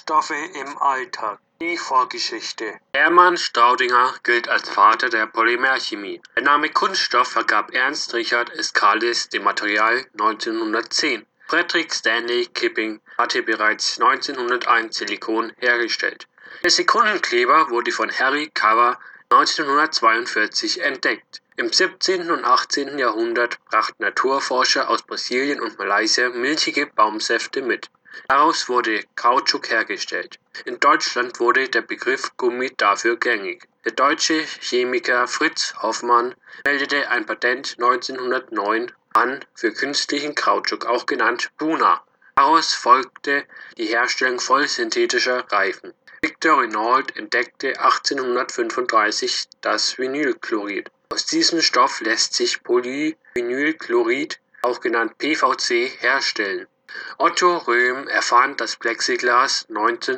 Kunststoffe im Alltag. Die Vorgeschichte. Hermann Staudinger gilt als Vater der Polymerchemie. Der Name Kunststoff vergab Ernst Richard Escalis dem Material 1910. Frederick Stanley Kipping hatte bereits 1901 Silikon hergestellt. Der Sekundenkleber wurde von Harry Carver 1942 entdeckt. Im 17. und 18. Jahrhundert brachten Naturforscher aus Brasilien und Malaysia milchige Baumsäfte mit. Daraus wurde Kautschuk hergestellt. In Deutschland wurde der Begriff Gummi dafür gängig. Der deutsche Chemiker Fritz Hoffmann meldete ein Patent 1909 an für künstlichen Kautschuk, auch genannt Buna. Daraus folgte die Herstellung vollsynthetischer Reifen. Victor Renault entdeckte 1835 das Vinylchlorid. Aus diesem Stoff lässt sich Polyvinylchlorid, auch genannt PVC, herstellen. Otto Röhm erfand das Plexiglas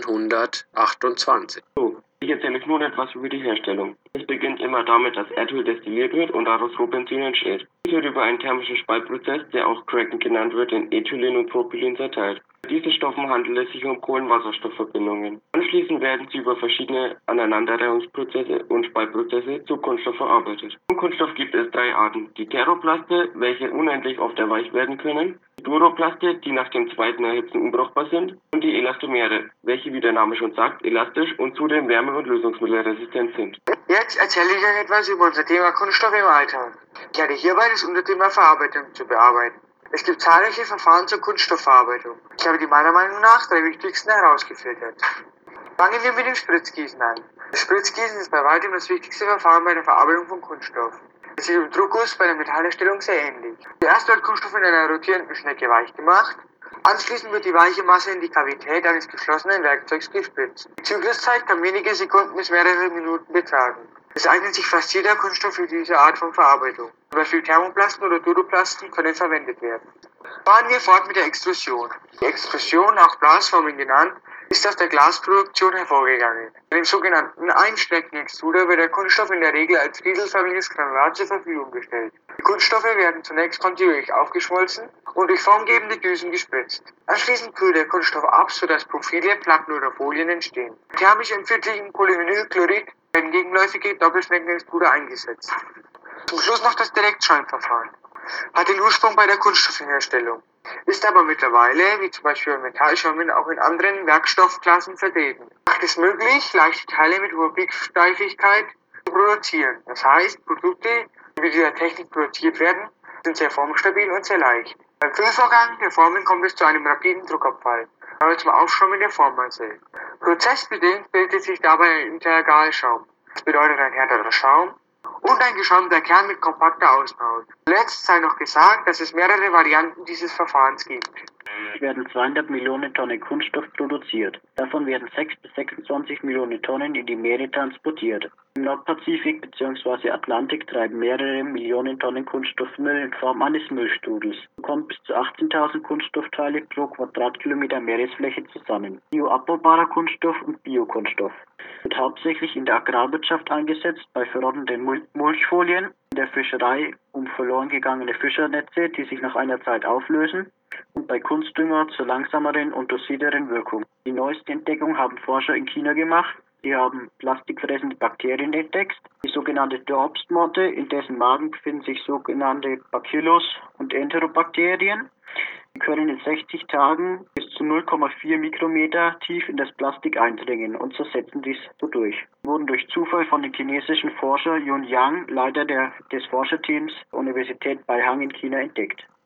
1928. Ich erzähle euch nun etwas über die Herstellung. Es beginnt immer damit, dass Erdöl destilliert wird und daraus Rohbenzin entsteht. Dies wird über einen thermischen Spaltprozess, der auch Cracking genannt wird, in Ethylen und Propylen zerteilt. Bei diesen Stoffen handelt es sich um Kohlenwasserstoffverbindungen. Anschließend werden sie über verschiedene Aneinanderreihungsprozesse und Spaltprozesse zu Kunststoff verarbeitet. Vom Kunststoff gibt es 3 Arten. Die Thermoplaste, welche unendlich oft erweicht werden können, die Duroplaste, die nach dem zweiten Erhitzen unbrauchbar sind, und die Elastomere, welche, wie der Name schon sagt, elastisch und zudem wärme- und lösungsmittelresistent sind. Jetzt erzähle ich euch etwas über unser Thema Kunststoff im Alltag. Ich hatte hierbei das Unterthema Verarbeitung zu bearbeiten. Es gibt zahlreiche Verfahren zur Kunststoffverarbeitung. Ich habe die meiner Meinung nach 3 wichtigsten herausgefiltert. Fangen wir mit dem Spritzgießen an. Das Spritzgießen ist bei weitem das wichtigste Verfahren bei der Verarbeitung von Kunststoff. Es ist dem Druckguss bei der Metallherstellung sehr ähnlich. Zuerst wird Kunststoff in einer rotierenden Schnecke weich gemacht. Anschließend wird die weiche Masse in die Kavität eines geschlossenen Werkzeugs gespritzt. Die Zykluszeit kann wenige Sekunden bis mehrere Minuten betragen. Es eignet sich fast jeder Kunststoff für diese Art von Verarbeitung. Zum Beispiel Thermoplasten oder Duroplasten können verwendet werden. Fahren wir fort mit der Extrusion. Die Extrusion, auch Blasforming genannt, ist aus der Glasproduktion hervorgegangen. In dem sogenannten Einstreckenextruder wird der Kunststoff in der Regel als rieselförmiges Granulat zur Verfügung gestellt. Die Kunststoffe werden zunächst kontinuierlich aufgeschmolzen und durch formgebende Düsen gespritzt. Anschließend kühlt der Kunststoff ab, sodass Profile, Platten oder Folien entstehen. Im thermisch empfindlichen Polyvinylchlorid werden gegenläufige Doppelschneckenextruder eingesetzt. Zum Schluss noch das Direktschäumverfahren. Hat den Ursprung bei der Kunststoffherstellung, ist aber mittlerweile, wie zum Beispiel bei Metallschäumen, auch in anderen Werkstoffklassen vertreten. Macht es möglich, leichte Teile mit hoher Peaksteifigkeit zu produzieren. Das heißt, Produkte, die mit dieser Technik produziert werden, sind sehr formstabil und sehr leicht. Beim Füllvorgang der Formen kommt es zu einem rapiden Druckabfall, aber zum Aufschäumen der Formmasse. Prozessbedingt bildet sich dabei ein Intergalschaum. Das bedeutet ein härterer Schaum und ein geschäumter Kern mit kompakter Außenhaut. Zuletzt sei noch gesagt, dass es mehrere Varianten dieses Verfahrens gibt. Es werden 200 Millionen Tonnen Kunststoff produziert. Davon werden 6 bis 26 Millionen Tonnen in die Meere transportiert. Im Nordpazifik bzw. Atlantik treiben mehrere Millionen Tonnen Kunststoffmüll in Form eines Müllstrudels. So kommt bis zu 18.000 Kunststoffteile pro Quadratkilometer Meeresfläche zusammen. Bioabbaubarer Kunststoff und Biokunststoff wird hauptsächlich in der Agrarwirtschaft eingesetzt, bei verrottenden Mulchfolien, in der Fischerei, um verloren gegangene Fischernetze, die sich nach einer Zeit auflösen, und bei Kunstdünger zur langsameren und dosierteren Wirkung. Die neueste Entdeckung haben Forscher in China gemacht. Sie haben plastikfressende Bakterien entdeckt, die sogenannte Dorpsmotte, in dessen Magen befinden sich sogenannte Bacillus und Enterobakterien. Sie können in 60 Tagen bis zu 0,4 Mikrometer tief in das Plastik eindringen und zersetzen dies wodurch. Sie wurden durch Zufall von dem chinesischen Forscher Yun Yang, Leiter des Forscherteams der Universität Beihang in China, entdeckt.